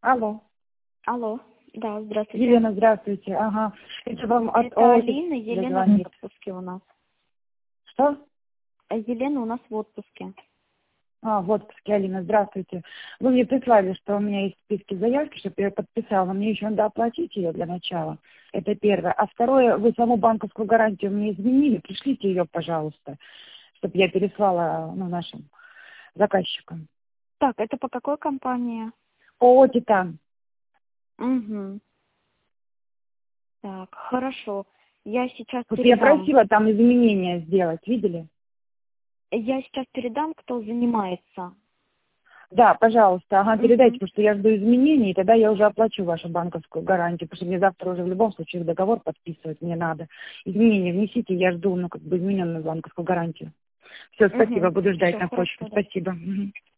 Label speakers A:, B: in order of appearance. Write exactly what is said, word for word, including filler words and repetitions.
A: Алло.
B: Алло, да, здравствуйте.
A: Елена, здравствуйте. Ага. Это вам от
B: Это
A: ООО
B: Алина, Елена в
A: звонит.
B: отпуске у нас.
A: Что?
B: А Елена у нас в отпуске.
A: А, в отпуске, Алина, здравствуйте. Вы мне прислали, что у меня есть в списке заявки, чтобы я подписала. Мне еще надо оплатить ее для начала. Это первое. А второе, вы саму банковскую гарантию мне изменили. Пришлите ее, пожалуйста, чтобы я переслала ну, нашим заказчикам.
B: Так, это по какой компании?
A: ООО «Титан».
B: Угу. Так, хорошо. Я сейчас
A: Вот я
B: передам.
A: просила там изменения сделать, видели?
B: Я сейчас передам, кто занимается.
A: Да, пожалуйста, ага, передайте,
B: Угу.
A: потому что я жду изменений, и тогда я уже оплачу вашу банковскую гарантию, потому что мне завтра уже в любом случае договор подписывать мне надо. Изменения внесите, я жду, ну, как бы измененную банковскую гарантию. Все, спасибо,
B: Угу.
A: буду ждать
B: Все,
A: на почту.
B: хорошо, да.
A: Спасибо. Мгм.